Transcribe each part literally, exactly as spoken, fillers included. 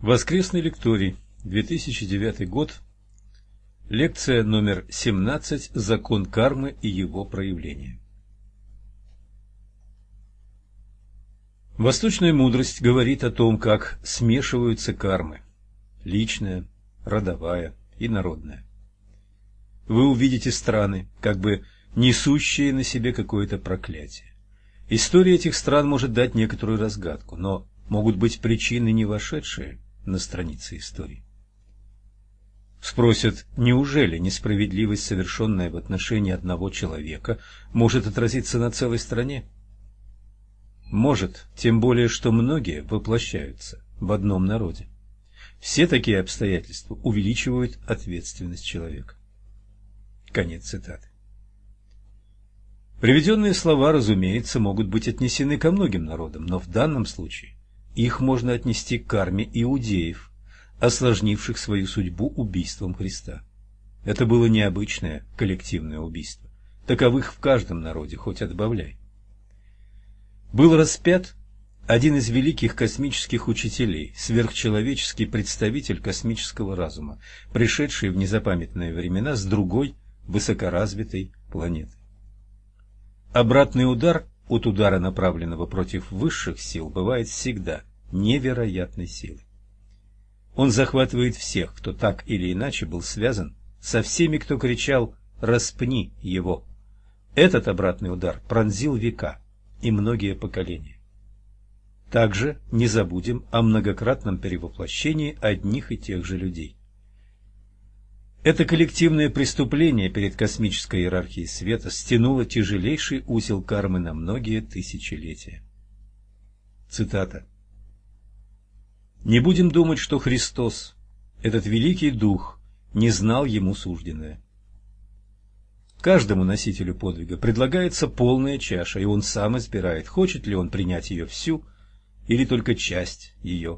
Воскресный лекторий, две тысячи девятый год, лекция номер семнадцать «Закон кармы и его проявления». Восточная мудрость говорит о том, как смешиваются кармы – личная, родовая и народная. Вы увидите страны, как бы несущие на себе какое-то проклятие. История этих стран может дать некоторую разгадку, но могут быть причины, не вошедшие на страницы истории. Спросят, неужели несправедливость, совершенная в отношении одного человека, может отразиться на целой стране? Может, тем более, что многие воплощаются в одном народе. Все такие обстоятельства увеличивают ответственность человека. Конец цитаты. Приведенные слова, разумеется, могут быть отнесены ко многим народам, но в данном случае их можно отнести к карме иудеев, осложнивших свою судьбу убийством Христа. Это было необычное коллективное убийство. Таковых в каждом народе, хоть отбавляй. Был распят один из великих космических учителей, сверхчеловеческий представитель космического разума, пришедший в незапамятные времена с другой высокоразвитой планеты. Обратный удар от удара, направленного против высших сил, бывает всегда невероятной силой. Он захватывает всех, кто так или иначе был связан со всеми, кто кричал «распни его». Этот обратный удар пронзил века и многие поколения. Также не забудем о многократном перевоплощении одних и тех же людей. Это коллективное преступление перед космической иерархией света стянуло тяжелейший узел кармы на многие тысячелетия. Цитата. «Не будем думать, что Христос, этот великий дух, не знал ему сужденное. Каждому носителю подвига предлагается полная чаша, и он сам избирает, хочет ли он принять ее всю или только часть ее.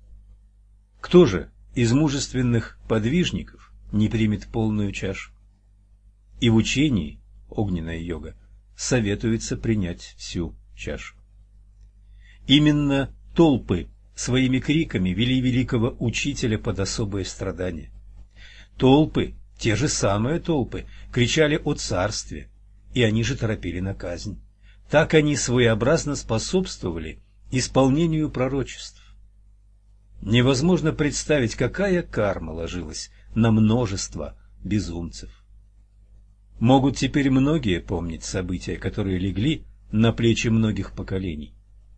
Кто же из мужественных подвижников не примет полную чашу? И в учении огненная йога советуется принять всю чашу. Именно толпы своими криками вели великого учителя под особые страдания. Толпы, те же самые толпы, кричали о царстве, и они же торопили на казнь. Так они своеобразно способствовали исполнению пророчеств. Невозможно представить, какая карма ложилась на множество безумцев. Могут теперь многие помнить события, которые легли на плечи многих поколений.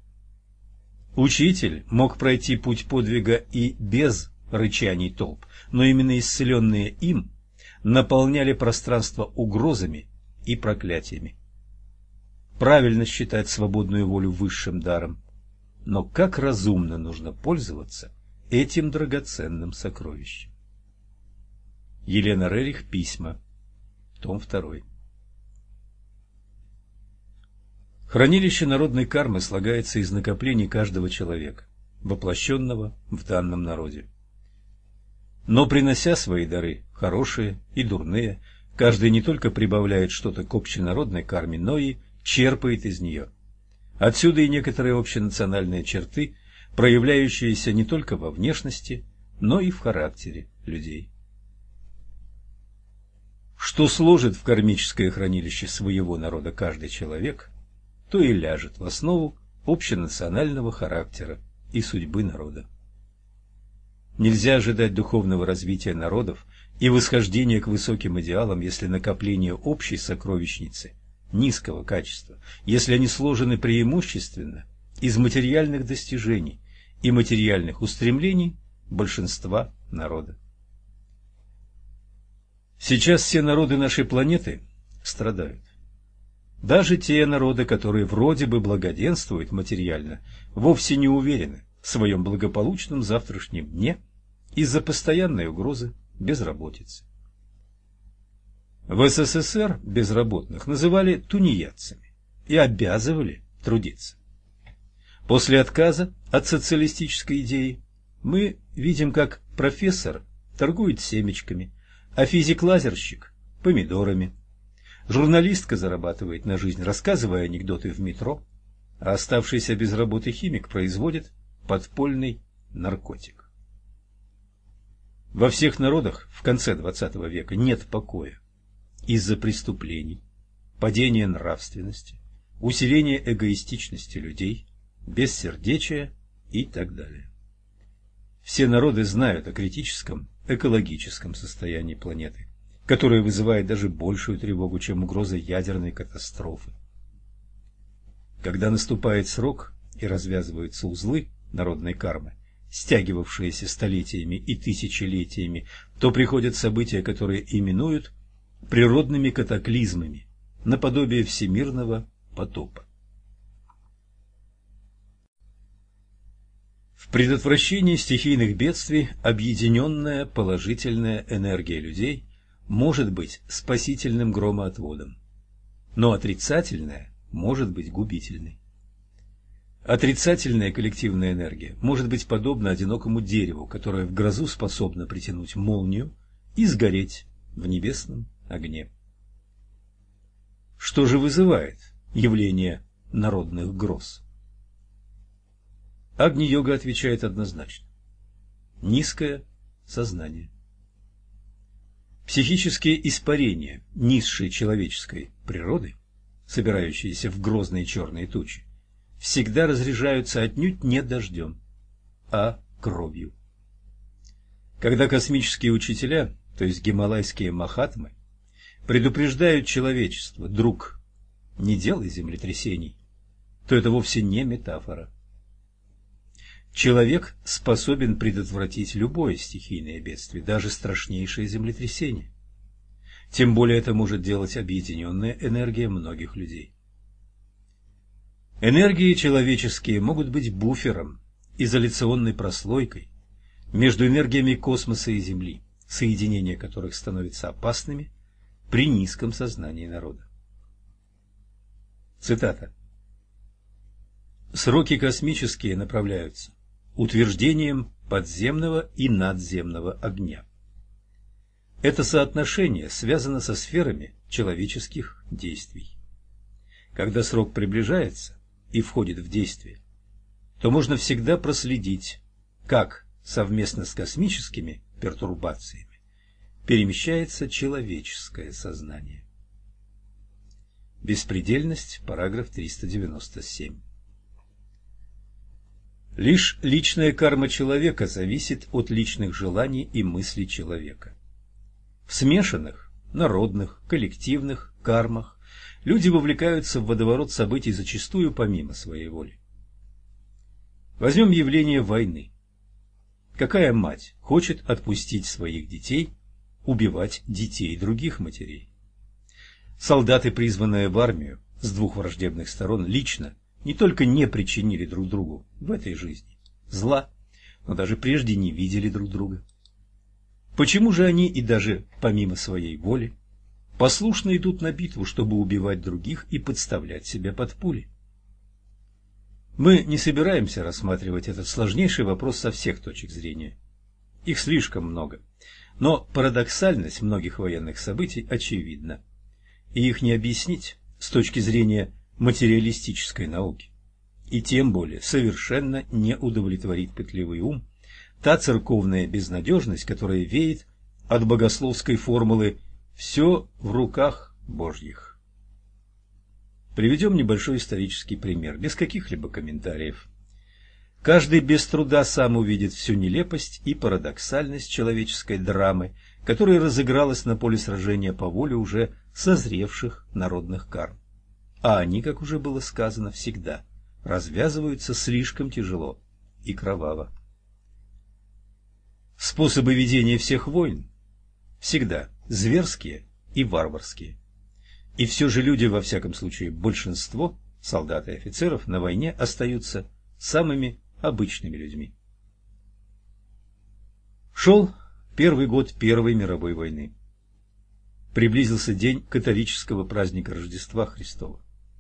Учитель мог пройти путь подвига и без рычаний толп, но именно исцеленные им наполняли пространство угрозами и проклятиями. Правильно считать свободную волю высшим даром, но как разумно нужно пользоваться этим драгоценным сокровищем. Елена Рерих, письма, том второй. Хранилище народной кармы слагается из накоплений каждого человека, воплощенного в данном народе. Но принося свои дары, хорошие и дурные, каждый не только прибавляет что-то к общенародной карме, но и черпает из нее. Отсюда и некоторые общенациональные черты, проявляющиеся не только во внешности, но и в характере людей. Что сложит в кармическое хранилище своего народа каждый человек, то и ляжет в основу общенационального характера и судьбы народа. Нельзя ожидать духовного развития народов и восхождения к высоким идеалам, если накопление общей сокровищницы низкого качества, если они сложены преимущественно из материальных достижений и материальных устремлений большинства народа. Сейчас все народы нашей планеты страдают. Даже те народы, которые вроде бы благоденствуют материально, вовсе не уверены в своем благополучном завтрашнем дне из-за постоянной угрозы безработицы. В СССР безработных называли тунеядцами и обязывали трудиться. После отказа от социалистической идеи мы видим, как профессор торгует семечками, а физик-лазерщик – помидорами. Журналистка зарабатывает на жизнь, рассказывая анекдоты в метро, а оставшийся без работы химик производит подпольный наркотик. Во всех народах в конце двадцатого века нет покоя из-за преступлений, падения нравственности, усиления эгоистичности людей, бессердечия и так далее. Все народы знают о критическом экологическом состоянии планеты, которое вызывает даже большую тревогу, чем угроза ядерной катастрофы. Когда наступает срок и развязываются узлы народной кармы, стягивавшиеся столетиями и тысячелетиями, то приходят события, которые именуют природными катаклизмами, наподобие всемирного потопа. В предотвращении стихийных бедствий объединенная положительная энергия людей может быть спасительным громоотводом, но отрицательная может быть губительной. Отрицательная коллективная энергия может быть подобна одинокому дереву, которое в грозу способно притянуть молнию и сгореть в небесном огне. Что же вызывает явление народных гроз? Агни-йога отвечает однозначно. Низкое сознание. Психические испарения низшей человеческой природы, собирающиеся в грозные черные тучи, всегда разряжаются отнюдь не дождем, а кровью. Когда космические учителя, то есть гималайские махатмы, предупреждают человечество: друг, не делай землетрясений, то это вовсе не метафора. Человек способен предотвратить любое стихийное бедствие, даже страшнейшее землетрясение. Тем более это может делать объединенная энергия многих людей. Энергии человеческие могут быть буфером, изоляционной прослойкой между энергиями космоса и Земли, соединения которых становятся опасными при низком сознании народа. Цитата. «Сроки космические направляются утверждением подземного и надземного огня. Это соотношение связано со сферами человеческих действий. Когда срок приближается и входит в действие, то можно всегда проследить, как совместно с космическими пертурбациями перемещается человеческое сознание». Беспредельность, параграф триста девяносто семь. Лишь личная карма человека зависит от личных желаний и мыслей человека. В смешанных, народных, коллективных кармах люди вовлекаются в водоворот событий зачастую помимо своей воли. Возьмем явление войны. Какая мать хочет отпустить своих детей убивать детей других матерей? Солдаты, призванные в армию с двух враждебных сторон, лично не только не причинили друг другу в этой жизни зла, но даже прежде не видели друг друга. Почему же они и даже помимо своей воли послушно идут на битву, чтобы убивать других и подставлять себя под пули? Мы не собираемся рассматривать этот сложнейший вопрос со всех точек зрения. Их слишком много. Но парадоксальность многих военных событий очевидна. И их не объяснить с точки зрения материалистической науки. И тем более совершенно не удовлетворит пытливый ум та церковная безнадежность, которая веет от богословской формулы «все в руках Божьих». Приведем небольшой исторический пример, без каких-либо комментариев. Каждый без труда сам увидит всю нелепость и парадоксальность человеческой драмы, которая разыгралась на поле сражения по воле уже созревших народных карм. А они, как уже было сказано, всегда развязываются слишком тяжело и кроваво. Способы ведения всех войн всегда зверские и варварские. И все же люди, во всяком случае большинство, солдат и офицеров, на войне остаются самыми обычными людьми. Шел первый год Первой мировой войны. Приблизился день католического праздника Рождества Христова.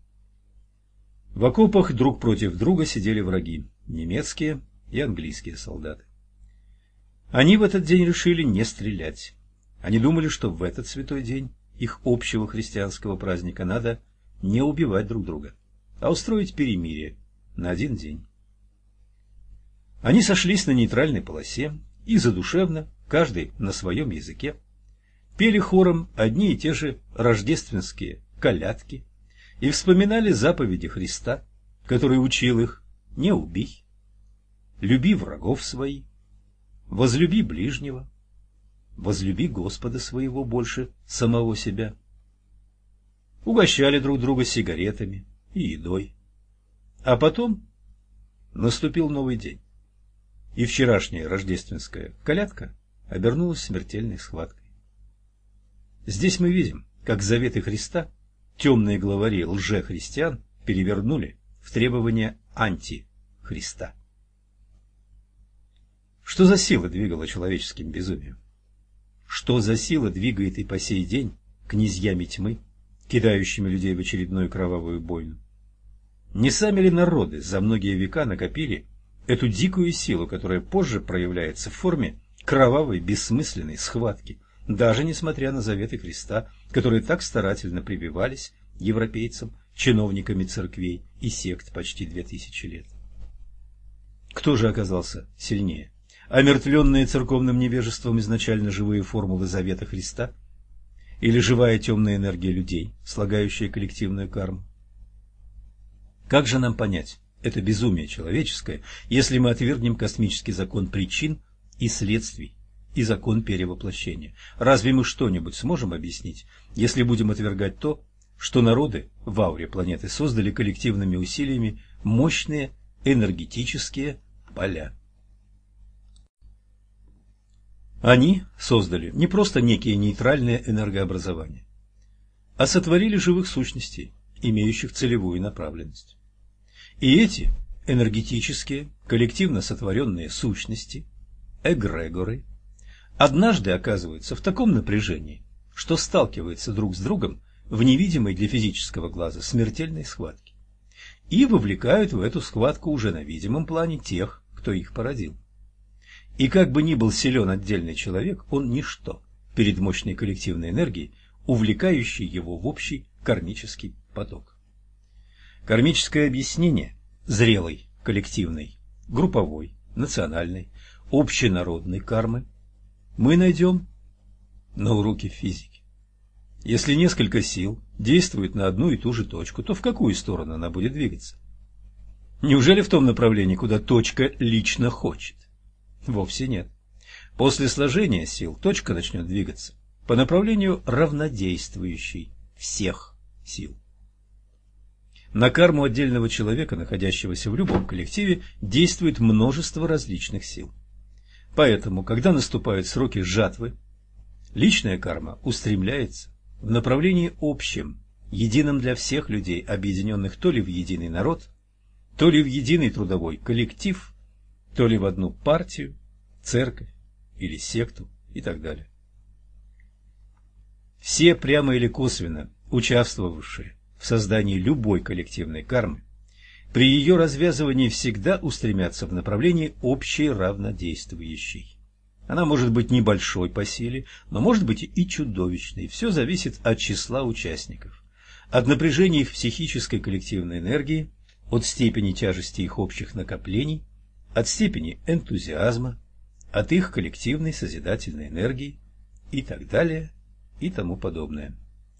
В окопах друг против друга сидели враги, немецкие и английские солдаты. Они в этот день решили не стрелять. Они думали, что в этот святой день их общего христианского праздника надо не убивать друг друга, а устроить перемирие на один день. Они сошлись на нейтральной полосе и задушевно, каждый на своем языке, пели хором одни и те же рождественские колядки и вспоминали заповеди Христа, который учил их: «Не убий, люби врагов своих, возлюби ближнего, возлюби Господа своего больше самого себя». Угощали друг друга сигаретами и едой. А потом наступил новый день, и вчерашняя рождественская колядка обернулась смертельной схваткой. Здесь мы видим, как заветы Христа темные главари лжехристиан перевернули в требования антихриста. Что за сила двигала человеческим безумием? Что за сила двигает и по сей день князьями тьмы, кидающими людей в очередную кровавую бойню? Не сами ли народы за многие века накопили эту дикую силу, которая позже проявляется в форме кровавой, бессмысленной схватки, даже несмотря на заветы Христа, которые так старательно прививались европейцам, чиновниками церквей и сект почти две тысячи лет? Кто же оказался сильнее? Омертвленные церковным невежеством изначально живые формулы завета Христа или живая темная энергия людей, слагающая коллективную карму? Как же нам понять это безумие человеческое, если мы отвергнем космический закон причин и следствий и закон перевоплощения? Разве мы что-нибудь сможем объяснить, если будем отвергать то, что народы в ауре планеты создали коллективными усилиями мощные энергетические поля? Они создали не просто некие нейтральные энергообразования, а сотворили живых сущностей, имеющих целевую направленность. И эти энергетические, коллективно сотворенные сущности, эгрегоры, однажды оказываются в таком напряжении, что сталкиваются друг с другом в невидимой для физического глаза смертельной схватке и вовлекают в эту схватку уже на видимом плане тех, кто их породил. И как бы ни был силен отдельный человек, он ничто перед мощной коллективной энергией, увлекающей его в общий кармический поток. Кармическое объяснение зрелой, коллективной, групповой, национальной, общенародной кармы мы найдем на уроке физики. Если несколько сил действуют на одну и ту же точку, то в какую сторону она будет двигаться? Неужели в том направлении, куда точка лично хочет? Вовсе нет. После сложения сил точка начнет двигаться по направлению равнодействующей всех сил. На карму отдельного человека, находящегося в любом коллективе, действует множество различных сил. Поэтому, когда наступают сроки жатвы, личная карма устремляется в направлении общем, едином для всех людей, объединенных то ли в единый народ, то ли в единый трудовой коллектив, то ли в одну партию, церковь или секту и так далее. Все прямо или косвенно участвовавшие в создании любой коллективной кармы, при ее развязывании всегда устремятся в направлении общей равнодействующей. Она может быть небольшой по силе, но может быть и чудовищной. Все зависит от числа участников, от напряжения их психической коллективной энергии, от степени тяжести их общих накоплений, от степени энтузиазма, от их коллективной созидательной энергии и так далее и тому подобное.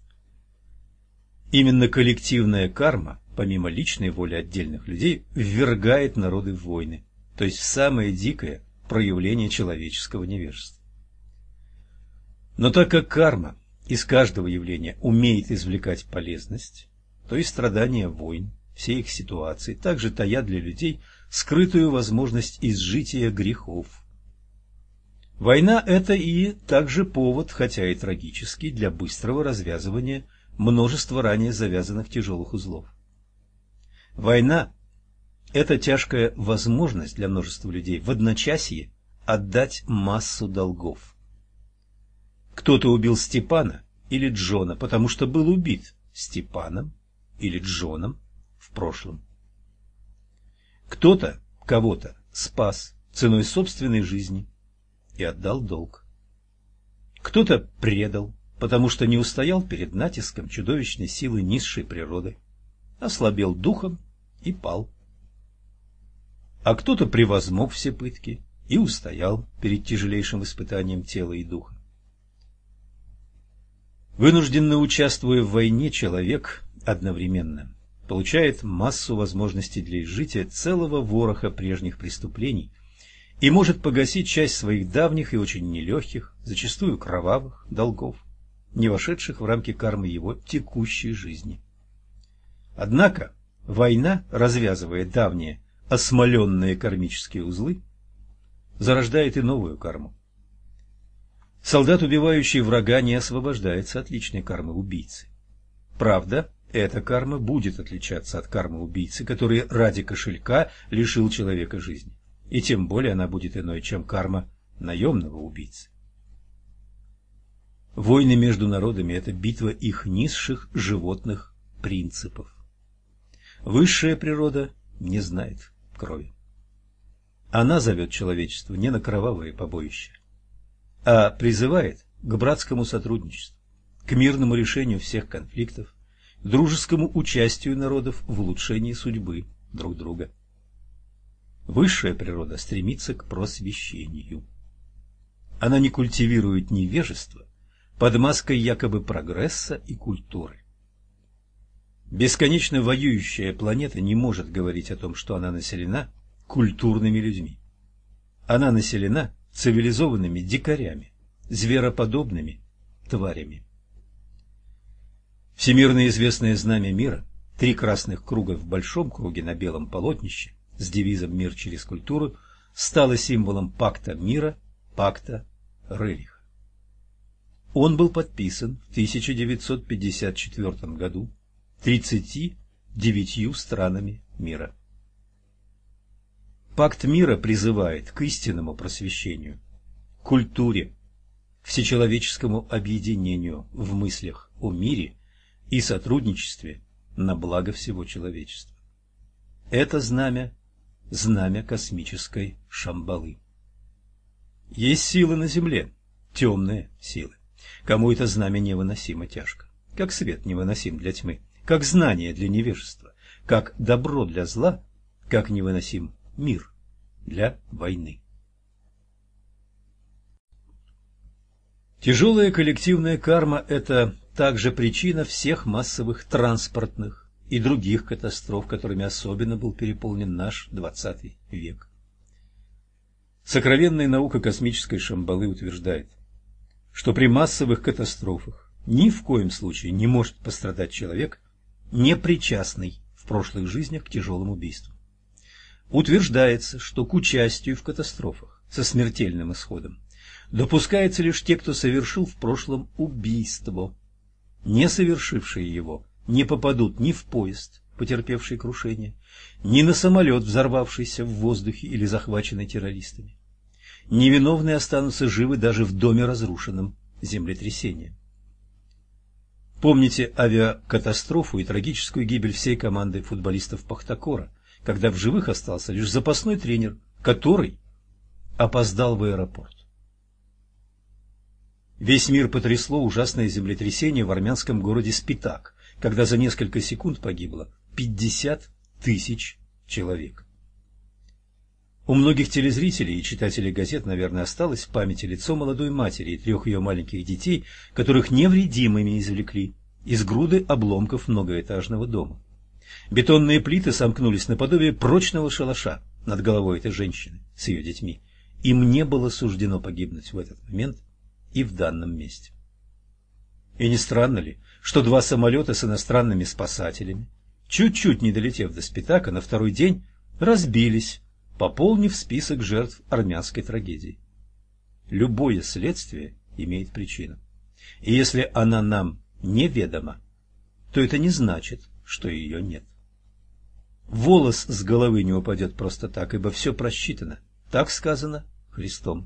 Именно коллективная карма, помимо личной воли отдельных людей, ввергает народы в войны, то есть в самое дикое проявление человеческого невежества. Но так как карма из каждого явления умеет извлекать полезность, то и страдания войн, все их ситуации, также таят для людей скрытую возможность изжития грехов. Война – это и также повод, хотя и трагический, для быстрого развязывания множества ранее завязанных тяжелых узлов. Война – это тяжкая возможность для множества людей в одночасье отдать массу долгов. Кто-то убил Степана или Джона, потому что был убит Степаном или Джоном в прошлом. Кто-то кого-то спас ценой собственной жизни и отдал долг. Кто-то предал, потому что не устоял перед натиском чудовищной силы низшей природы, ослабел духом и пал. А кто-то превозмог все пытки и устоял перед тяжелейшим испытанием тела и духа. Вынужденно участвуя в войне, человек одновременно получает массу возможностей для изжития целого вороха прежних преступлений и может погасить часть своих давних и очень нелегких, зачастую кровавых, долгов, не вошедших в рамки кармы его текущей жизни. Однако война, развязывая давние осмоленные кармические узлы, зарождает и новую карму. Солдат, убивающий врага, не освобождается от личной кармы убийцы. Правда, эта карма будет отличаться от кармы убийцы, который ради кошелька лишил человека жизни, и тем более она будет иной, чем карма наемного убийцы. Войны между народами – это битва их низших животных принципов. Высшая природа не знает крови. Она зовет человечество не на кровавые побоища, а призывает к братскому сотрудничеству, к мирному решению всех конфликтов, к дружескому участию народов в улучшении судьбы друг друга. Высшая природа стремится к просвещению. Она не культивирует невежество под маской якобы прогресса и культуры. Бесконечно воюющая планета не может говорить о том, что она населена культурными людьми. Она населена цивилизованными дикарями, звероподобными тварями. Всемирно известное знамя мира, три красных круга в большом круге на белом полотнище с девизом «Мир через культуру», стало символом пакта мира, пакта Рериха. Он был подписан в тысяча девятьсот пятьдесят четвёртом году тридцатью девятью странами мира. Пакт мира призывает к истинному просвещению, культуре, всечеловеческому объединению в мыслях о мире и сотрудничестве на благо всего человечества. Это знамя – знамя космической Шамбалы. Есть силы на Земле, темные силы. Кому это знамя невыносимо тяжко, как свет невыносим для тьмы, как знание для невежества, как добро для зла, как невыносим мир для войны. Тяжелая коллективная карма – это также причина всех массовых транспортных и других катастроф, которыми особенно был переполнен наш двадцатый век. Сокровенная наука космической Шамбалы утверждает, что при массовых катастрофах ни в коем случае не может пострадать человек, не причастный в прошлых жизнях к тяжелым убийствам. Утверждается, что к участию в катастрофах со смертельным исходом допускаются лишь те, кто совершил в прошлом убийство. Не совершившие его не попадут ни в поезд, потерпевший крушение, ни на самолет, взорвавшийся в воздухе или захваченный террористами. Невиновные останутся живы даже в доме, разрушенном землетрясением. Помните авиакатастрофу и трагическую гибель всей команды футболистов Пахтакора, когда в живых остался лишь запасной тренер, который опоздал в аэропорт. Весь мир потрясло ужасное землетрясение в армянском городе Спитак, когда за несколько секунд погибло пятьдесят тысяч человек. У многих телезрителей и читателей газет, наверное, осталось в памяти лицо молодой матери и трех ее маленьких детей, которых невредимыми извлекли из груды обломков многоэтажного дома. Бетонные плиты сомкнулись наподобие прочного шалаша над головой этой женщины с ее детьми. Им не было суждено погибнуть в этот момент и в данном месте. И не странно ли, что два самолета с иностранными спасателями, чуть-чуть не долетев до Спитака, на второй день разбились, пополнив список жертв армянской трагедии. Любое следствие имеет причину. И если она нам неведома, то это не значит, что ее нет. Волос с головы не упадет просто так, ибо все просчитано. Так сказано Христом.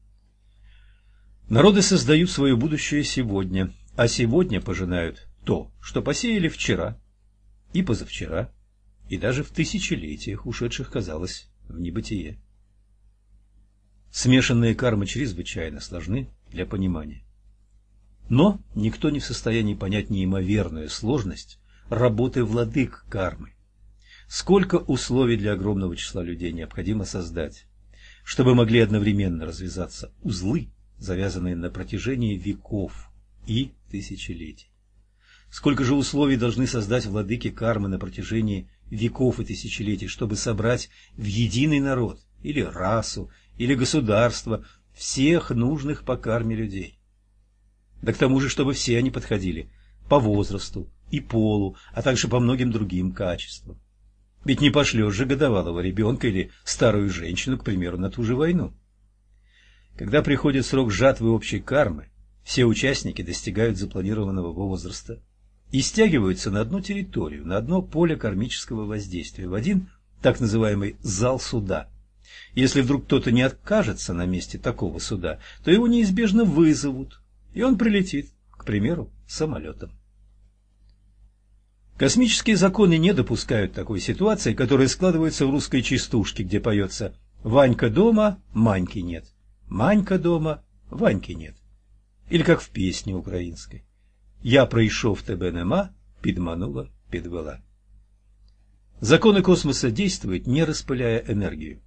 Народы создают свое будущее сегодня, а сегодня пожинают то, что посеяли вчера и позавчера, и даже в тысячелетиях ушедших, казалось, в небытие. Смешанные кармы чрезвычайно сложны для понимания. Но никто не в состоянии понять неимоверную сложность работы владык кармы. Сколько условий для огромного числа людей необходимо создать. чтобы могли одновременно развязаться узлы, завязанные на протяжении веков и тысячелетий. Сколько же условий должны создать владыки кармы на протяжении веков и тысячелетий, чтобы собрать в единый народ, или расу, или государство всех нужных по карме людей. Да к тому же, чтобы все они подходили по возрасту и полу, а также по многим другим качествам. Ведь не пошлешь же годовалого ребенка или старую женщину, к примеру, на ту же войну. Когда приходит срок жатвы общей кармы, все участники достигают запланированного возраста и стягиваются на одну территорию, на одно поле кармического воздействия, в один так называемый зал суда. Если вдруг кто-то не откажется на месте такого суда, то его неизбежно вызовут, и он прилетит, к примеру, самолетом. Космические законы не допускают такой ситуации, которая складывается в русской частушке, где поется «Ванька дома, Маньки нет, Манька дома, Ваньки нет». Или как в песне украинской «Я прийшов, тебе нема, підманула, підвела». Законы космоса действуют, не распыляя энергию.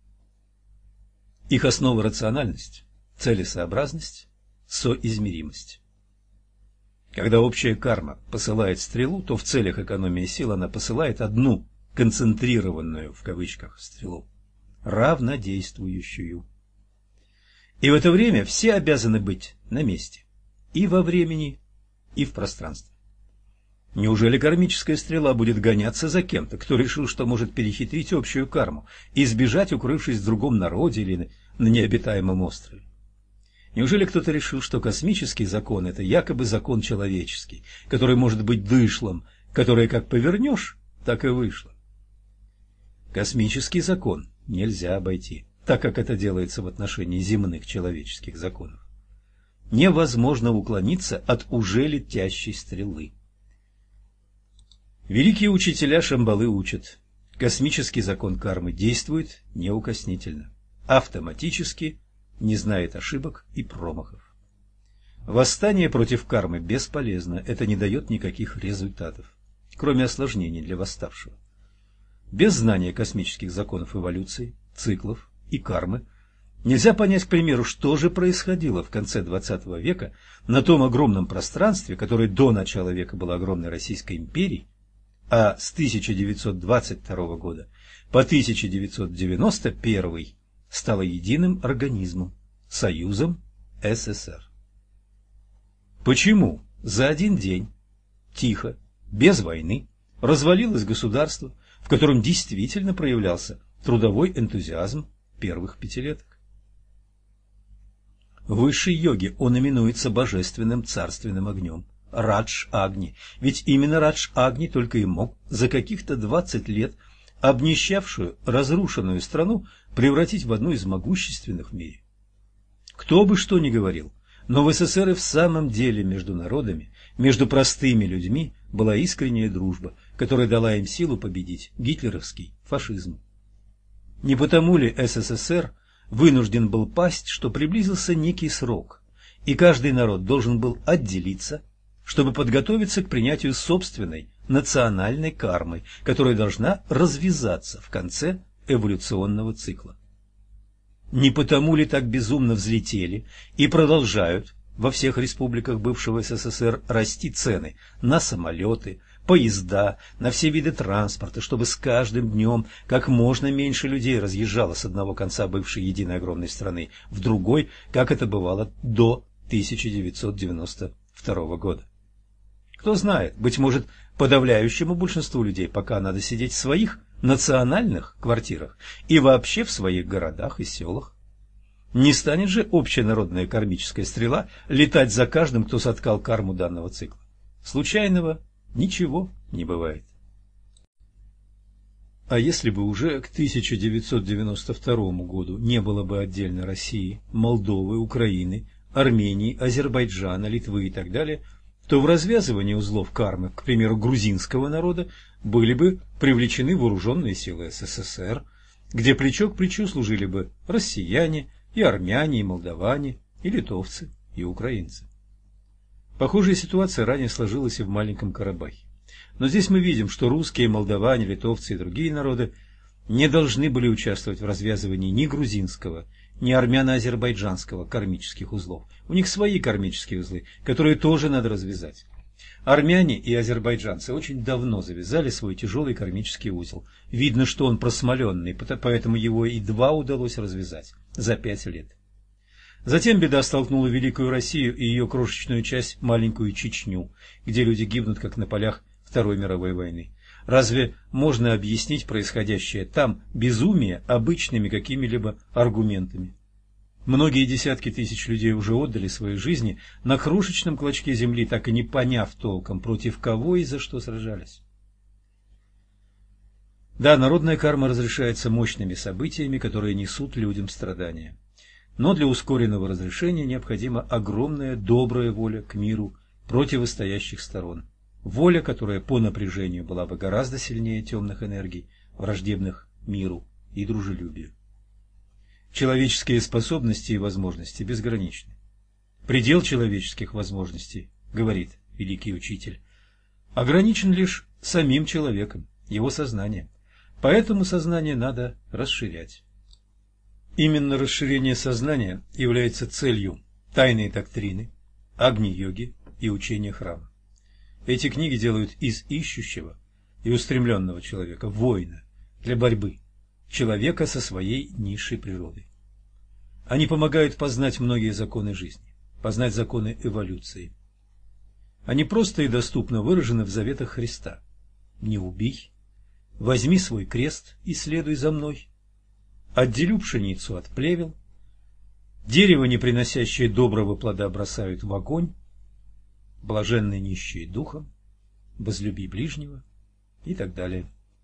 Их основа – рациональность, целесообразность, соизмеримость. Когда общая карма посылает стрелу, то в целях экономии сил она посылает одну концентрированную, в кавычках, стрелу, равнодействующую. И в это время все обязаны быть на месте, и во времени, и в пространстве. Неужели кармическая стрела будет гоняться за кем-то, кто решил, что может перехитрить общую карму и избежать, укрывшись в другом народе или на необитаемом острове? Неужели кто-то решил, что космический закон – это якобы закон человеческий, который может быть дышлом, которое как повернешь, так и вышло? Космический закон нельзя обойти, так как это делается в отношении земных человеческих законов. Невозможно уклониться от уже летящей стрелы. Великие учителя Шамбалы учат: космический закон кармы действует неукоснительно, автоматически, не знает ошибок и промахов. Восстание против кармы бесполезно, это не дает никаких результатов, кроме осложнений для восставшего. Без знания космических законов эволюции, циклов и кармы нельзя понять, к примеру, что же происходило в конце двадцатого века на том огромном пространстве, которое до начала века было огромной Российской империей, а с тысяча девятьсот двадцать второго года по тысяча девятьсот девяносто первый стало единым организмом, союзом СССР. Почему за один день, тихо, без войны, развалилось государство, в котором действительно проявлялся трудовой энтузиазм первых пятилеток? В высшей йоге он именуется божественным царственным огнем, Радж-Агни, ведь именно Радж-Агни только и мог за каких-то двадцать лет обнищавшую, разрушенную страну превратить в одну из могущественных в мире. Кто бы что ни говорил, но в СССР и в самом деле между народами, между простыми людьми была искренняя дружба, которая дала им силу победить гитлеровский фашизм. Не потому ли СССР вынужден был пасть, что приблизился некий срок, и каждый народ должен был отделиться, чтобы подготовиться к принятию собственной национальной кармы, которая должна развязаться в конце эволюционного цикла? Не потому ли так безумно взлетели и продолжают во всех республиках бывшего СССР расти цены на самолеты, поезда, на все виды транспорта, чтобы с каждым днем как можно меньше людей разъезжало с одного конца бывшей единой огромной страны в другой, как это бывало до тысяча девятьсот девяносто второго года? Кто знает, быть может, подавляющему большинству людей пока надо сидеть в своих национальных квартирах и вообще в своих городах и селах. Не станет же общенародная кармическая стрела летать за каждым, кто соткал карму данного цикла. Случайного ничего не бывает. А если бы уже к тысяча девятьсот девяносто второму году не было бы отдельно России, Молдовы, Украины, Армении, Азербайджана, Литвы и так далее, то в развязывании узлов кармы, к примеру, грузинского народа, были бы привлечены вооруженные силы СССР, где плечо к плечу служили бы россияне, и армяне, и молдаване, и литовцы, и украинцы. Похожая ситуация ранее сложилась и в маленьком Карабахе. Но здесь мы видим, что русские, молдаване, литовцы и другие народы не должны были участвовать в развязывании ни грузинского, ни армяно-азербайджанского кармических узлов. У них свои кармические узлы, которые тоже надо развязать. Армяне и азербайджанцы очень давно завязали свой тяжелый кармический узел. Видно, что он просмоленный, поэтому его едва удалось развязать за пять лет. Затем беда столкнула Великую Россию и ее крошечную часть, маленькую Чечню, где люди гибнут, как на полях Второй мировой войны. Разве можно объяснить происходящее там безумие обычными какими-либо аргументами? Многие десятки тысяч людей уже отдали свои жизни на крошечном клочке земли, так и не поняв толком, против кого и за что сражались. Да, народная карма разрешается мощными событиями, которые несут людям страдания. Но для ускоренного разрешения необходима огромная добрая воля к миру противостоящих сторон. Воля, которая по напряжению была бы гораздо сильнее темных энергий, враждебных миру и дружелюбию. Человеческие способности и возможности безграничны. Предел человеческих возможностей, говорит великий учитель, ограничен лишь самим человеком, его сознанием. Поэтому сознание надо расширять. Именно расширение сознания является целью тайной доктрины, Агни-йоги и учения храма. Эти книги делают из ищущего и устремленного человека воина для борьбы, человека со своей низшей природой. Они помогают познать многие законы жизни, познать законы эволюции. Они просто и доступно выражены в заветах Христа. Не убий, возьми свой крест и следуй за мной, отделю пшеницу от плевел, дерево, не приносящее доброго плода, бросают в огонь, блаженны нищие духом, возлюби ближнего и так далее.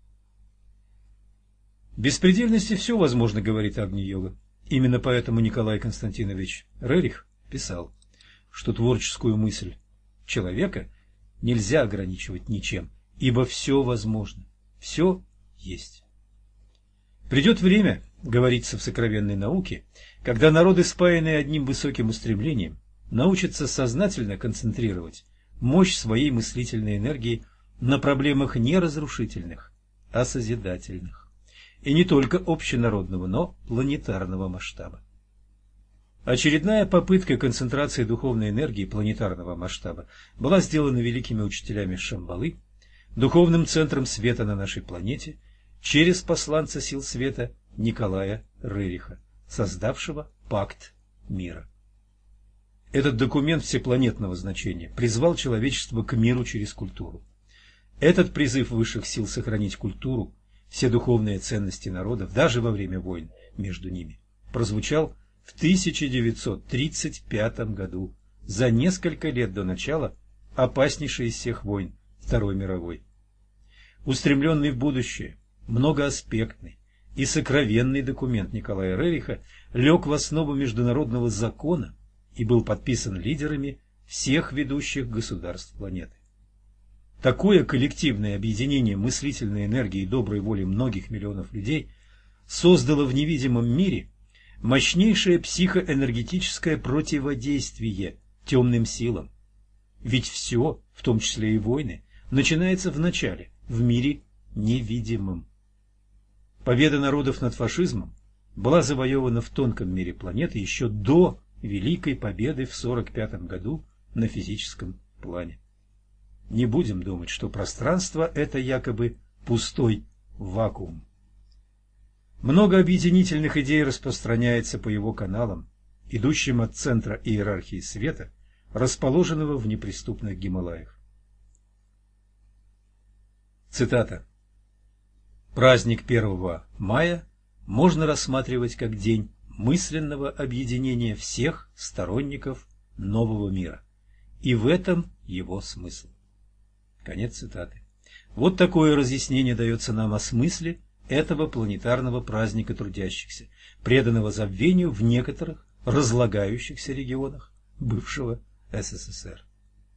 В беспредельности все возможно, говорит Агни-йога. Именно поэтому Николай Константинович Рерих писал, что творческую мысль человека нельзя ограничивать ничем, ибо все возможно, все есть. Придет время, говорится в сокровенной науке, когда народы, спаянные одним высоким устремлением, научатся сознательно концентрировать мощь своей мыслительной энергии на проблемах не разрушительных, а созидательных. И не только общенародного, но планетарного масштаба. Очередная попытка концентрации духовной энергии планетарного масштаба была сделана великими учителями Шамбалы, духовным центром света на нашей планете, через посланца сил света Николая Рериха, создавшего пакт мира. Этот документ всепланетного значения призвал человечество к миру через культуру. Этот призыв высших сил сохранить культуру, все духовные ценности народов, даже во время войн между ними, прозвучал в тысяча девятьсот тридцать пятом году, за несколько лет до начала опаснейшей из всех войн Второй мировой. Устремленный в будущее, многоаспектный и сокровенный документ Николая Рериха лег в основу международного закона и был подписан лидерами всех ведущих государств планеты. Такое коллективное объединение мыслительной энергии и доброй воли многих миллионов людей создало в невидимом мире мощнейшее психоэнергетическое противодействие темным силам. Ведь все, в том числе и войны, начинается в начале, в мире невидимом. Победа народов над фашизмом была завоевана в тонком мире планеты еще до Великой Победы в сорок пятом году на физическом плане. Не будем думать, что пространство – это якобы пустой вакуум. Много объединительных идей распространяется по его каналам, идущим от центра иерархии света, расположенного в неприступных Гималаях. Цитата. «Праздник первого мая можно рассматривать как день мысленного объединения всех сторонников нового мира, и в этом его смысл». Конец цитаты. Вот такое разъяснение дается нам о смысле этого планетарного праздника трудящихся, преданного забвению в некоторых разлагающихся регионах бывшего СССР.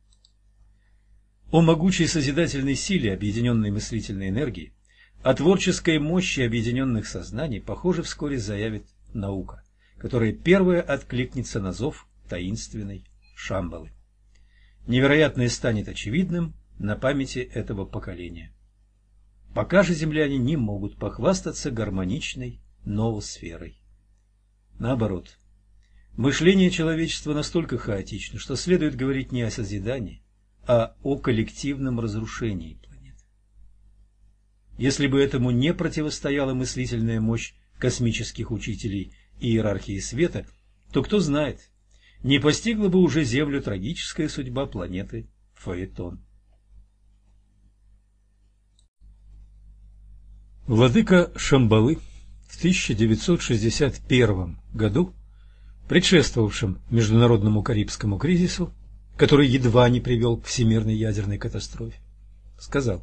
О могучей созидательной силе объединенной мыслительной энергии, о творческой мощи объединенных сознаний, похоже, вскоре заявит наука, которая первая откликнется на зов таинственной Шамбалы. Невероятное станет очевидным на памяти этого поколения. Пока же земляне не могут похвастаться гармоничной ноосферой. Наоборот, мышление человечества настолько хаотично, что следует говорить не о созидании, а о коллективном разрушении планеты. Если бы этому не противостояла мыслительная мощь космических учителей и иерархии света, то кто знает, не постигла бы уже Землю трагическая судьба планеты Фаэтон. Владыка Шамбалы в тысяча девятьсот шестьдесят первом году, предшествовавшем международному Карибскому кризису, который едва не привел к всемирной ядерной катастрофе, сказал: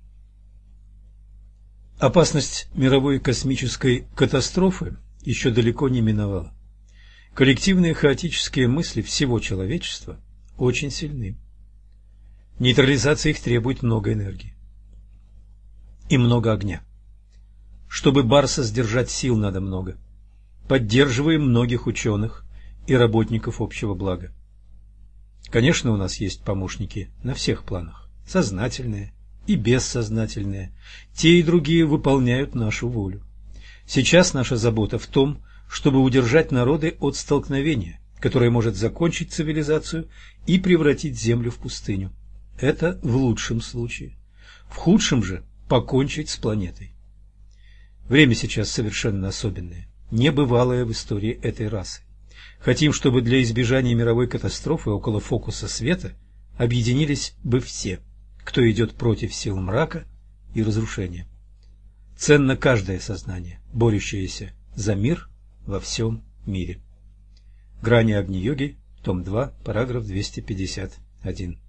«Опасность мировой космической катастрофы еще далеко не миновала. Коллективные хаотические мысли всего человечества очень сильны. Нейтрализация их требует много энергии и много огня. Чтобы Барса сдержать, сил надо много. Поддерживаем многих ученых и работников общего блага. Конечно, у нас есть помощники на всех планах, сознательные и бессознательные. Те и другие выполняют нашу волю. Сейчас наша забота в том, чтобы удержать народы от столкновения, которое может закончить цивилизацию и превратить Землю в пустыню. Это в лучшем случае. В худшем же покончить с планетой. Время сейчас совершенно особенное, небывалое в истории этой расы. Хотим, чтобы для избежания мировой катастрофы около фокуса света объединились бы все, кто идет против сил мрака и разрушения. Ценно каждое сознание, борющееся за мир во всем мире». Грани Агни-йоги, том два, параграф двести пятьдесят один.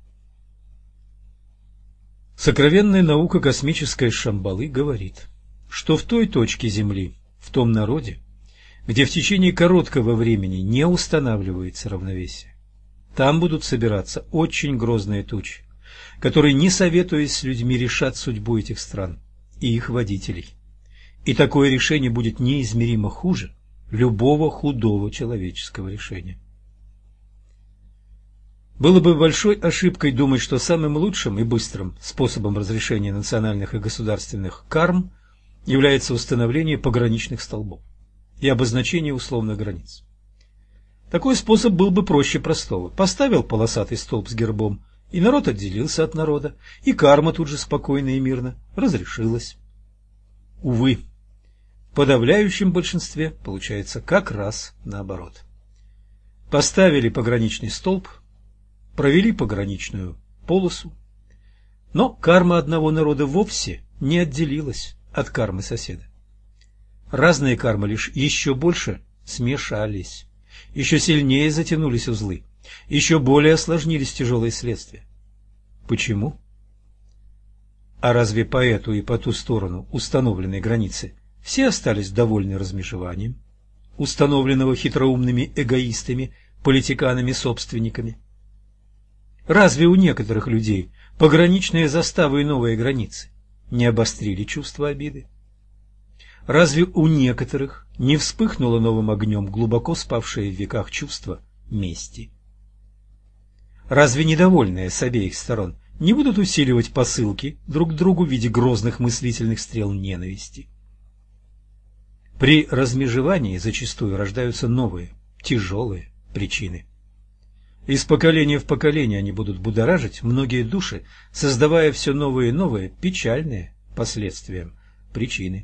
Сокровенная наука космической Шамбалы говорит, что в той точке Земли, в том народе, где в течение короткого времени не устанавливается равновесие, там будут собираться очень грозные тучи, которые, не советуясь с людьми, решат судьбу этих стран и их водителей. И такое решение будет неизмеримо хуже любого худого человеческого решения. Было бы большой ошибкой думать, что самым лучшим и быстрым способом разрешения национальных и государственных карм является установление пограничных столбов и обозначение условных границ. Такой способ был бы проще простого. Поставил полосатый столб с гербом, и народ отделился от народа, и карма тут же спокойно и мирно разрешилась. Увы, в подавляющем большинстве получается как раз наоборот. Поставили пограничный столб, провели пограничную полосу, но карма одного народа вовсе не отделилась от кармы соседа. Разные кармы лишь еще больше смешались, еще сильнее затянулись узлы, еще более осложнились тяжелые следствия. Почему? А разве по эту и по ту сторону установленной границы все остались довольны размежеванием, установленного хитроумными эгоистами, политиканами-собственниками? Разве у некоторых людей пограничные заставы и новые границы не обострили чувство обиды? Разве у некоторых не вспыхнуло новым огнем глубоко спавшее в веках чувство мести? Разве недовольные с обеих сторон не будут усиливать посылки друг к другу в виде грозных мыслительных стрел ненависти? При размежевании зачастую рождаются новые, тяжелые причины. Из поколения в поколение они будут будоражить многие души, создавая все новые и новые печальные последствиям причины.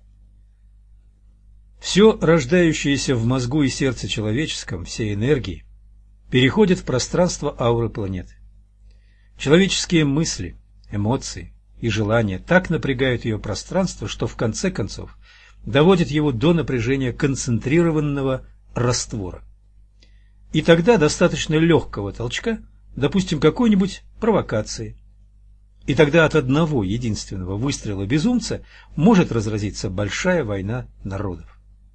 Все рождающееся в мозгу и сердце человеческом, все энергии, переходят в пространство ауры планеты. Человеческие мысли, эмоции и желания так напрягают ее пространство, что в конце концов доводят его до напряжения концентрированного раствора. И тогда достаточно легкого толчка, допустим, какой-нибудь провокации. И тогда от одного единственного выстрела безумца может разразиться большая война народов.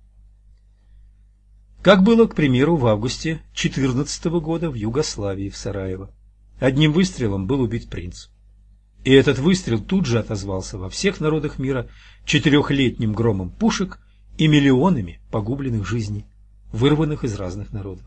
Как было, к примеру, в августе две тысячи четырнадцатого года в Югославии, в Сараево. Одним выстрелом был убит принц. И этот выстрел тут же отозвался во всех народах мира четырехлетним громом пушек и миллионами погубленных жизней, вырванных из разных народов.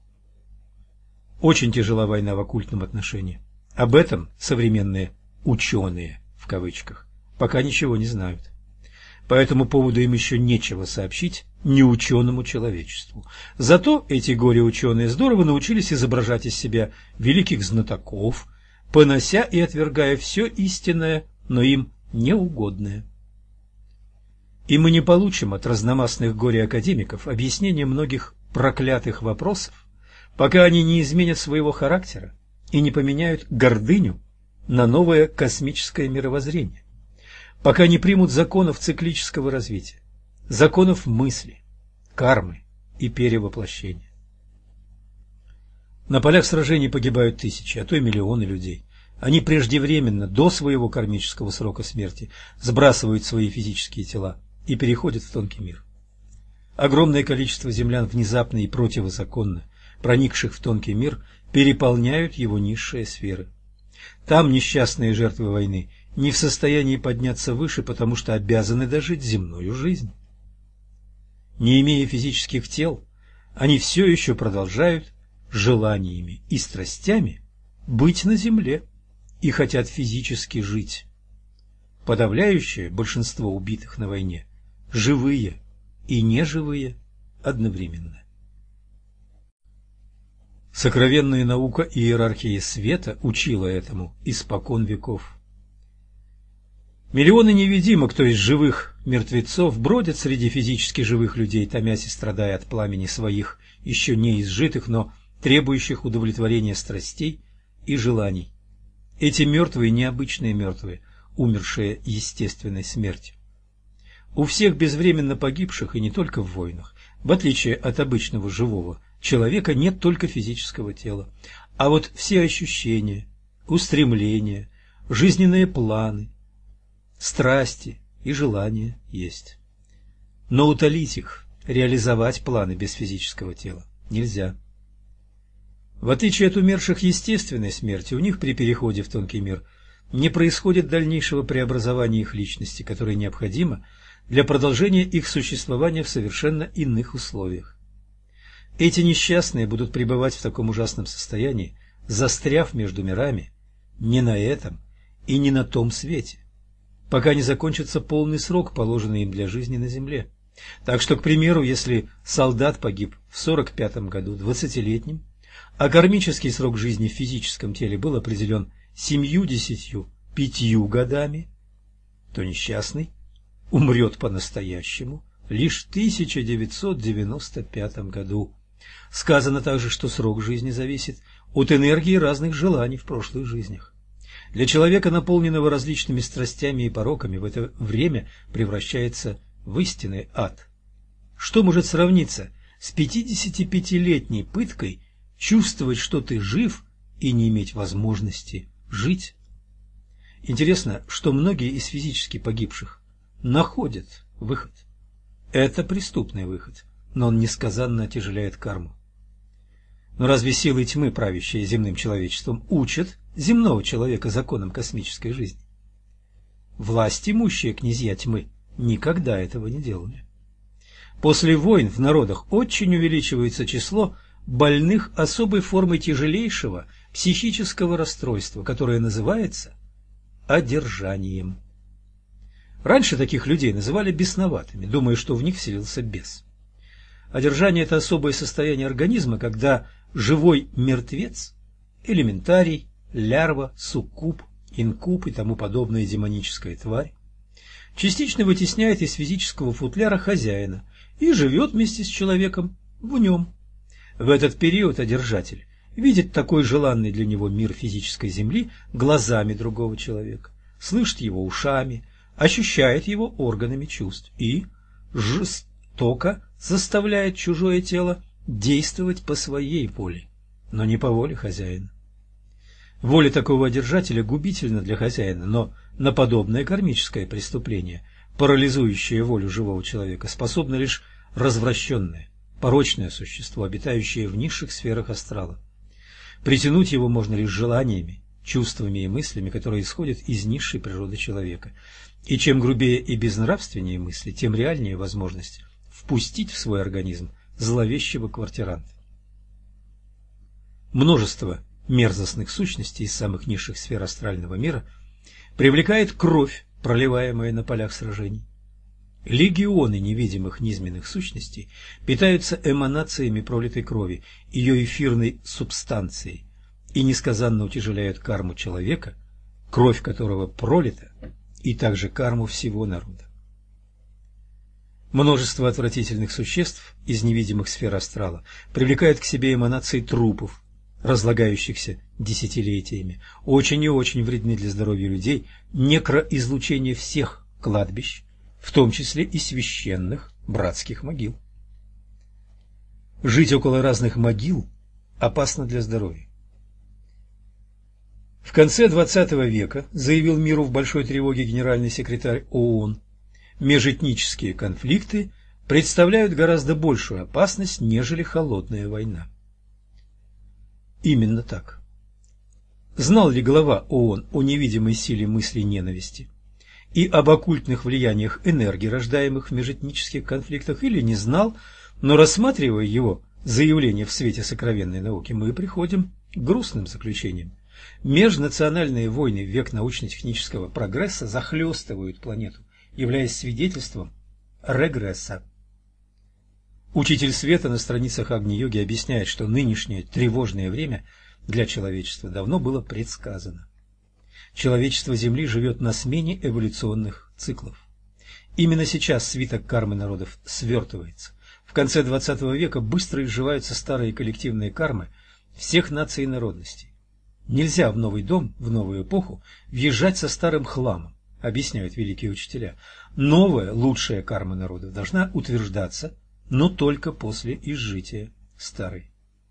Очень тяжела война в оккультном отношении. Об этом современные «ученые» в кавычках пока ничего не знают. По этому поводу им еще нечего сообщить неученому человечеству. Зато эти горе-ученые здорово научились изображать из себя великих знатоков, понося и отвергая все истинное, но им неугодное. И мы не получим от разномастных горе-академиков объяснения многих проклятых вопросов, пока они не изменят своего характера и не поменяют гордыню на новое космическое мировоззрение, пока не примут законов циклического развития, законов мысли, кармы и перевоплощения. На полях сражений погибают тысячи, а то и миллионы людей. Они преждевременно, до своего кармического срока смерти, сбрасывают свои физические тела и переходят в тонкий мир. Огромное количество землян, внезапно и противозаконно проникших в тонкий мир, переполняют его низшие сферы. Там несчастные жертвы войны не в состоянии подняться выше, потому что обязаны дожить земную жизнь. Не имея физических тел, они все еще продолжают желаниями и страстями быть на земле и хотят физически жить. Подавляющее большинство убитых на войне живые и неживые одновременно. Сокровенная наука иерархии света учила этому испокон веков. Миллионы невидимок, то есть живых мертвецов, бродят среди физически живых людей, томясь и страдая от пламени своих, еще не изжитых, но требующих удовлетворения страстей и желаний. Эти мертвые необычные мертвые, умершие естественной смертью. У всех безвременно погибших, и не только в войнах, в отличие от обычного живого человека, нет только физического тела, а вот все ощущения, устремления, жизненные планы, страсти и желания есть. Но утолить их, реализовать планы без физического тела нельзя. В отличие от умерших естественной смерти, у них при переходе в тонкий мир не происходит дальнейшего преобразования их личности, которое необходимо для продолжения их существования в совершенно иных условиях. Эти несчастные будут пребывать в таком ужасном состоянии, застряв между мирами, не на этом и не на том свете, пока не закончится полный срок, положенный им для жизни на земле. Так что, к примеру, если солдат погиб в сорок пятом году двадцатилетним, а кармический срок жизни в физическом теле был определен семьюдесятью пятью годами, то несчастный умрет по-настоящему лишь в тысяча девятьсот девяносто пятом году. Сказано также, что срок жизни зависит от энергии разных желаний в прошлых жизнях. Для человека, наполненного различными страстями и пороками, в это время превращается в истинный ад. Что может сравниться с пятидесятипятилетней пыткой чувствовать, что ты жив, и не иметь возможности жить? Интересно, что многие из физически погибших находят выход. Это преступный выход, но он несказанно отяжеляет карму. Но разве силы тьмы, правящие земным человечеством, учат земного человека законам космической жизни? Власть имущие князья тьмы никогда этого не делали. После войн в народах очень увеличивается число больных особой формой тяжелейшего психического расстройства, которое называется одержанием. Раньше таких людей называли бесноватыми, думая, что в них вселился бес. Одержание – это особое состояние организма, когда живой мертвец, элементарий, лярва, суккуб, инкуб и тому подобная демоническая тварь частично вытесняет из физического футляра хозяина и живет вместе с человеком в нем. В этот период одержатель видит такой желанный для него мир физической земли глазами другого человека, слышит его ушами, ощущает его органами чувств и жестоко заставляет чужое тело действовать по своей воле, но не по воле хозяина. Воля такого одержателя губительна для хозяина, но на подобное кармическое преступление, парализующее волю живого человека, способно лишь развращенное, порочное существо, обитающее в низших сферах астрала. Притянуть его можно лишь желаниями, чувствами и мыслями, которые исходят из низшей природы человека. И чем грубее и безнравственнее мысли, тем реальнее возможность впустить в свой организм зловещего квартиранта. Множество мерзостных сущностей из самых низших сфер астрального мира привлекает кровь проливаемое на полях сражений. Легионы невидимых низменных сущностей питаются эманациями пролитой крови, ее эфирной субстанцией, и несказанно утяжеляют карму человека, кровь которого пролита, и также карму всего народа. Множество отвратительных существ из невидимых сфер астрала привлекает к себе эманации трупов, разлагающихся десятилетиями. Очень и очень вредны для здоровья людей некроизлучение всех кладбищ, в том числе и священных братских могил. Жить около разных могил опасно для здоровья. В конце двадцатого века заявил миру в большой тревоге генеральный секретарь ООН: межэтнические конфликты представляют гораздо большую опасность, нежели холодная война. Именно так. Знал ли глава ООН о невидимой силе мысли ненависти и об оккультных влияниях энергии, рождаемых в межэтнических конфликтах, или не знал, но, рассматривая его заявление в свете сокровенной науки, мы приходим к грустным заключениям. Межнациональные войны в век научно-технического прогресса захлестывают планету, являясь свидетельством регресса. Учитель света на страницах Агни-йоги объясняет, что нынешнее тревожное время для человечества давно было предсказано. Человечество Земли живет на смене эволюционных циклов. Именно сейчас свиток кармы народов свертывается. В конце двадцатого века быстро изживаются старые коллективные кармы всех наций и народностей. Нельзя в новый дом, в новую эпоху въезжать со старым хламом, объясняют великие учителя. Новая, лучшая карма народов должна утверждаться, но только после изжития старой.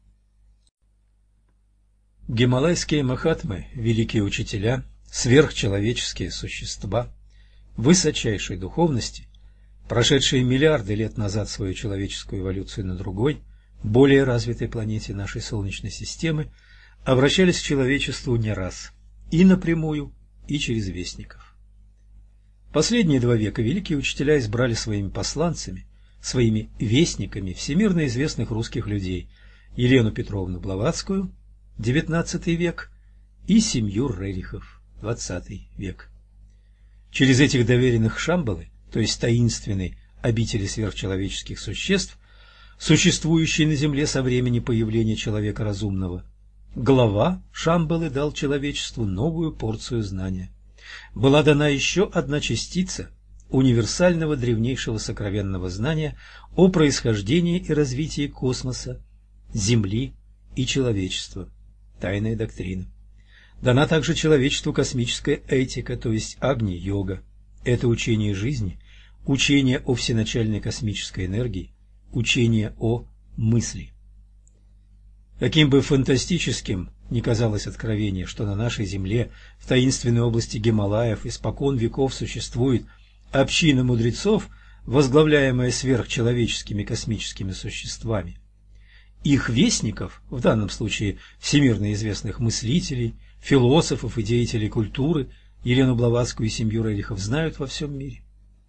Гималайские махатмы, великие учителя, сверхчеловеческие существа высочайшей духовности, прошедшие миллиарды лет назад свою человеческую эволюцию на другой, более развитой планете нашей Солнечной системы, обращались к человечеству не раз, и напрямую, и через вестников. Последние два века великие учителя избрали своими посланцами, своими вестниками всемирно известных русских людей: Елену Петровну Блаватскую, девятнадцатый век, и семью Рерихов, двадцатый век. Через этих доверенных Шамбалы, то есть таинственной обители сверхчеловеческих существ, существующей на земле со времени появления человека разумного, глава Шамбалы дал человечеству новую порцию знания. Была дана еще одна частица универсального древнейшего сокровенного знания о происхождении и развитии космоса, Земли и человечества, тайная доктрина. Дана также человечеству космическая этика, то есть Агни-йога. Это учение жизни, учение о всеначальной космической энергии, учение о мысли. Каким бы фантастическим ни казалось откровение, что на нашей Земле, в таинственной области Гималаев, испокон веков существует община мудрецов, возглавляемая сверхчеловеческими космическими существами, их вестников, в данном случае всемирно известных мыслителей, философов и деятелей культуры, Елену Блаватскую и семью Рерихов, знают во всем мире.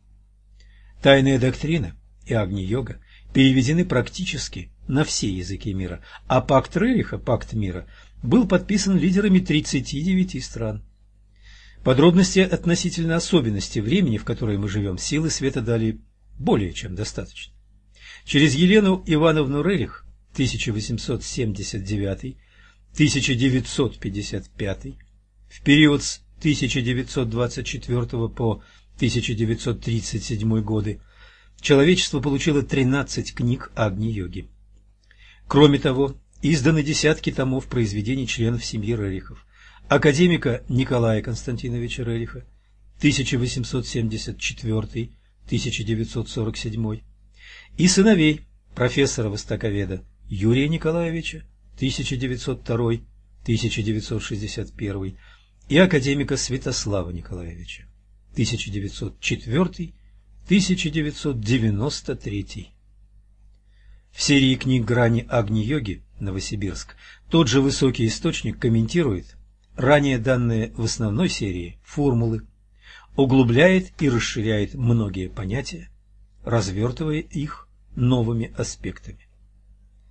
Тайная доктрина и Агни-йога переведены практически на все языки мира, а пакт Рериха, пакт мира, был подписан лидерами тридцати девяти стран. Подробности относительно особенностей времени, в которое мы живем, силы света дали более чем достаточно. Через Елену Ивановну Рерих тысяча восемьсот семьдесят девятый — тысяча девятьсот пятьдесят пятый, в период с тысяча девятьсот двадцать четвёртого по тысяча девятьсот тридцать седьмой годы, человечество получило тринадцать книг Агни-йоги. Кроме того, изданы десятки томов произведений членов семьи Рерихов: академика Николая Константиновича Рериха тысяча восемьсот семьдесят четвёртый — тысяча девятьсот сорок седьмой и сыновей профессора-востоковеда Юрия Николаевича тысяча девятьсот второй — тысяча девятьсот шестьдесят первый и академика Святослава Николаевича тысяча девятьсот четвёртый — тысяча девятьсот девяносто третий. В серии книг «Грани Агни-йоги» Новосибирск тот же высокий источник комментирует ранее данные в основной серии формулы, углубляет и расширяет многие понятия, развертывая их новыми аспектами.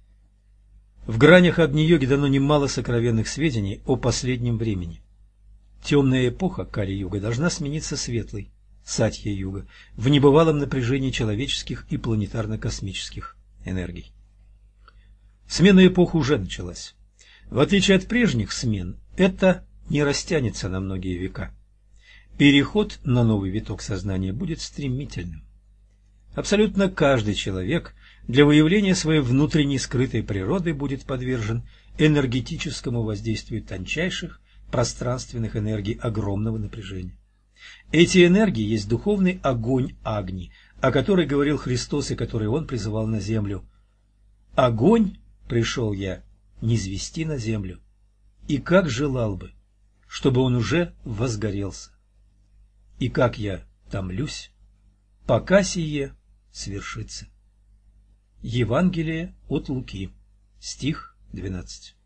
В гранях Агни-йоги дано немало сокровенных сведений о последнем времени. Темная эпоха Кали-юга должна смениться светлой Сатья-юга в небывалом напряжении человеческих и планетарно-космических энергий. Смена эпох уже началась. В отличие от прежних смен, это не растянется на многие века. Переход на новый виток сознания будет стремительным. Абсолютно каждый человек для выявления своей внутренней скрытой природы будет подвержен энергетическому воздействию тончайших пространственных энергий огромного напряжения. Эти энергии есть духовный огонь Агни, о которой говорил Христос и который Он призывал на землю. «Огонь пришел я низвести на землю, и как желал бы, чтобы он уже возгорелся. И как я томлюсь, пока сие свершится». Евангелие от Луки, стих двенадцать.